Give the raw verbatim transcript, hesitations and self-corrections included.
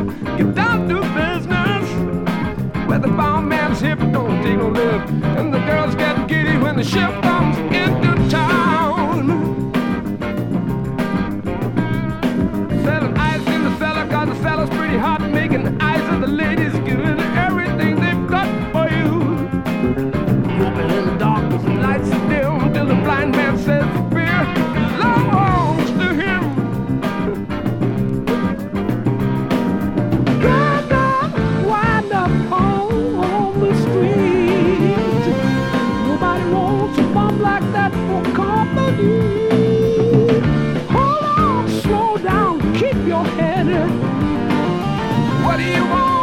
Get down to business. Where the barman's hip don't take no lip, and the girls get giddy when the ship comes into town. Selling ice in the cellar, cause the cellar's pretty hot, making the eyes of the ladies, giving everything they've got for you. Open in the darkness, the lights are dim, till the blind man says fear belongs to him. Wind up, wind up on the street. Nobody wants a bum like that for company. Hold on, slow down, keep your head in. What do you want?